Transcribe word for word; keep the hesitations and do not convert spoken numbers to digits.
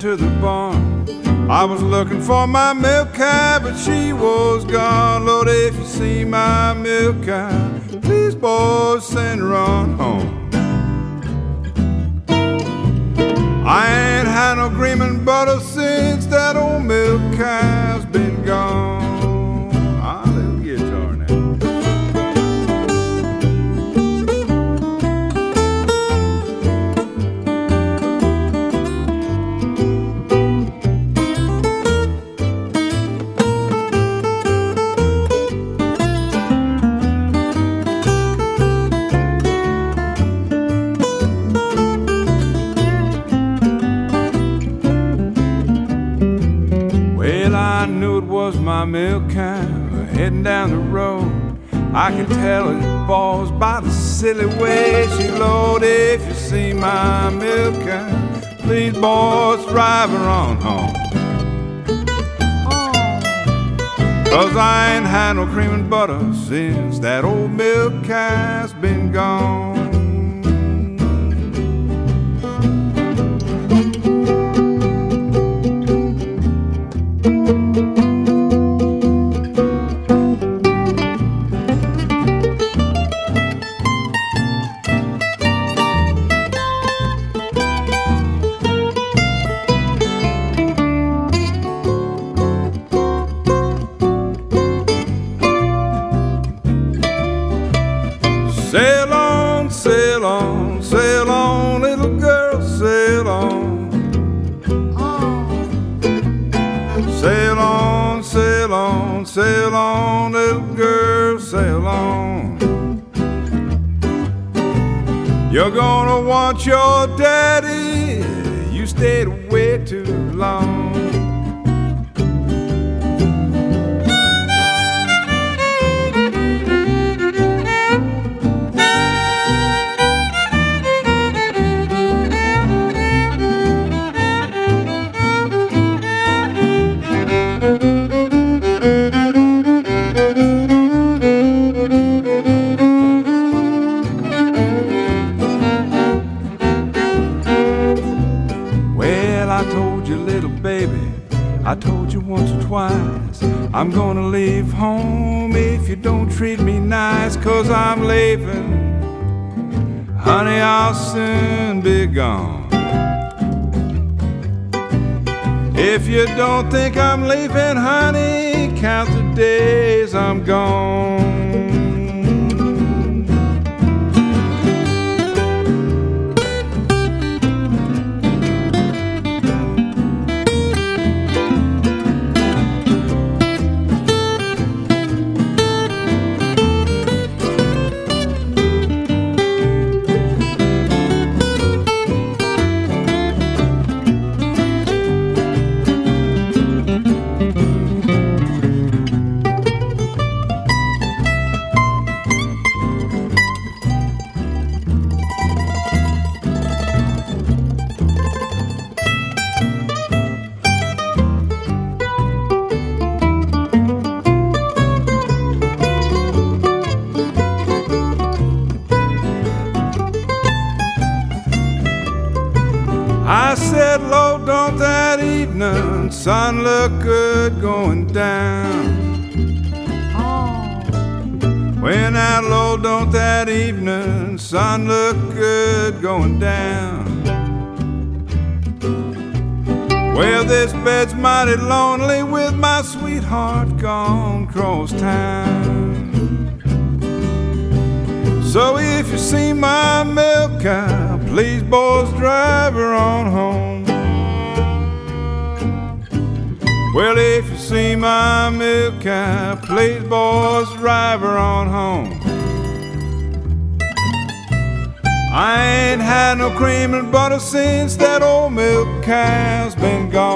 to the barn. I was looking for my milk cow, but she was gone. Lord, if you see my milk cow, please, boys, send her on home. I ain't had no cream and butter since that old milk cow's been gone. Ah, little guitar now. I knew it was my milk cow heading down the road. I can tell it, boys, by the silly way she load. If you see my milk cow, please, boys, drive her on home. Cause I ain't had no cream and butter since that old milk cow's been gone. Sail on, sail on, sail on, little girl, sail on. Sail on, sail on, sail on, little girl, sail on. You're gonna want your daddy, you stayed away too long. I told you, little baby, I told you once or twice, I'm gonna leave home if you don't treat me nice. Cause I'm leaving, honey, I'll soon be gone. If you don't think I'm leaving, honey, count the days I'm gone. I said, Lord, don't that evening sun look good going down? When that Lord, don't that evening sun look good going down? Well, this bed's mighty lonely with my sweetheart gone cross town. So if you see my milk cow, please, boys, drive her on home. Well, if you see my milk cow, please, boys, drive her on home. I ain't had no cream and butter since that old milk cow's been gone.